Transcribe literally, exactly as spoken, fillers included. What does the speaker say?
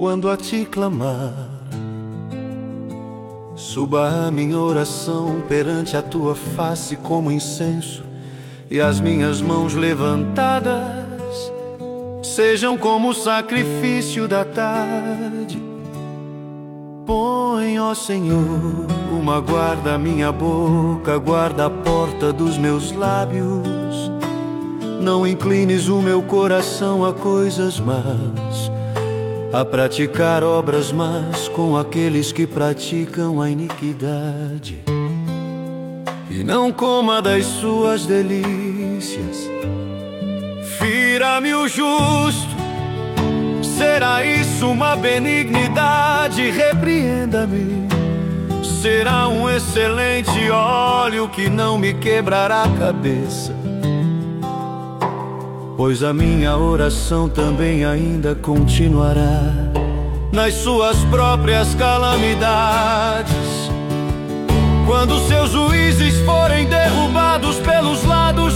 Quando a ti clamar, suba a minha oração perante a tua face como incenso, e as minhas mãos levantadas sejam como o sacrifício da tarde. Põe, ó Senhor, uma guarda à minha boca, guarda a porta dos meus lábios. Não inclines o meu coração a coisas más, a praticar obras más com aqueles que praticam a iniquidade. E não coma das suas delícias. Fira-me o justo, será isso uma benignidade? Repreenda-me, será um excelente óleo que não me quebrará a cabeça. Pois a minha oração também ainda continuará nas suas próprias calamidades. Quando seus juízes